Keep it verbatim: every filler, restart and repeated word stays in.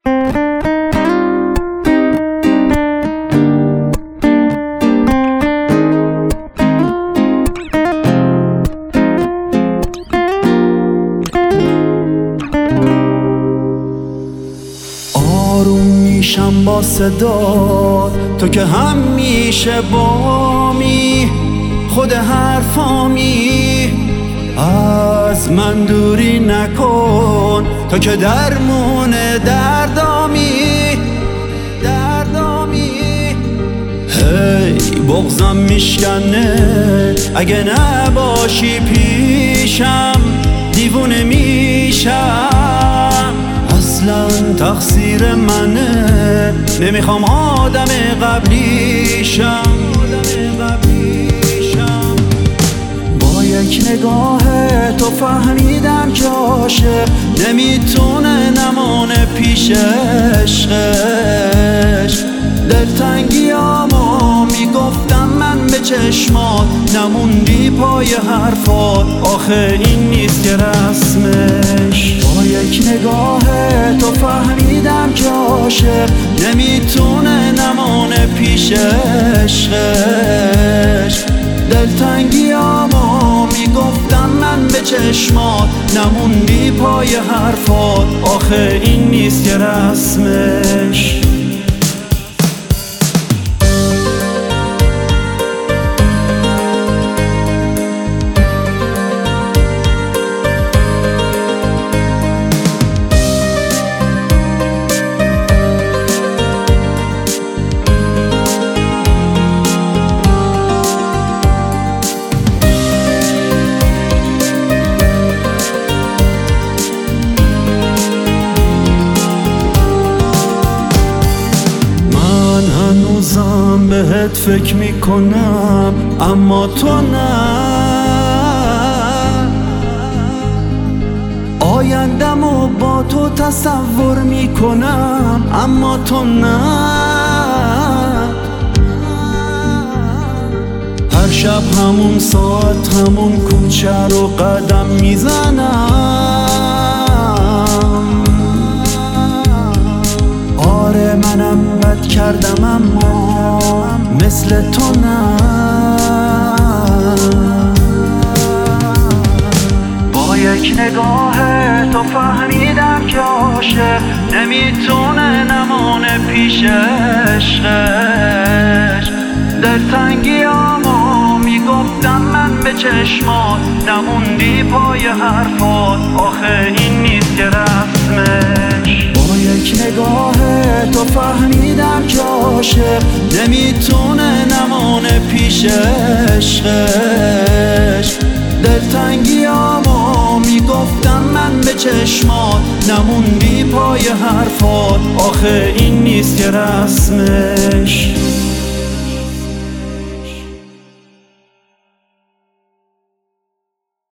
آروم میشم با صدا تو که همیشه بامی، خود حرفامی، از من دوری نکن تو که درمون دردامی دردامی. هی بغضم میشکنه اگه نباشی پیشم، دیوونه میشم، اصلا تقصیر منه، نمیخوام آدم قبلیشم با یک نگاه تو فهمیدم که عاشق نمیتونه نمونه پیش عشقش. دلتنگیامو میگفتم من به چشمات، نموندی پای حرفات، آخه این نیست که رسمش. با یک نگاه تو فهمیدم که عاشق نمیتونه نمونه پیش عشقش. دلتنگیامو میگفتم من به چشمات، نموندی پای حرفات، آخه این نیست که رسمش. هنوزم بهت فکر میکنم اما تو نه، آیندمو با تو تصور میکنم اما تو نه. هر شب همون ساعت همون کوچه رو قدم میزنم. آره منم بد کردم اما مثل تو نه. با یک نگاه تو فهمیدم که عاشق نمیتونه نمونه پیش عشقش. دلتنگیامو میگفتم من به چشمات، نموندی پای حرفات، آخه این نیست که رسمش. با یک نگاه تو فهمیدم که عاشق نمیتونه نمونه پیش عشقش. دلتنگیامو میگفتم من به چشمات، نموندی پای حرفات، آخه این نیست که رسمش.